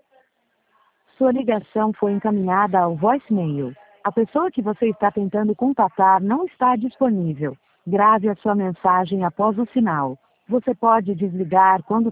Sua ligação foi encaminhada ao voicemail. A pessoa que você está tentando contatar não está disponível. Grave a sua mensagem após o sinal. Você pode desligar quando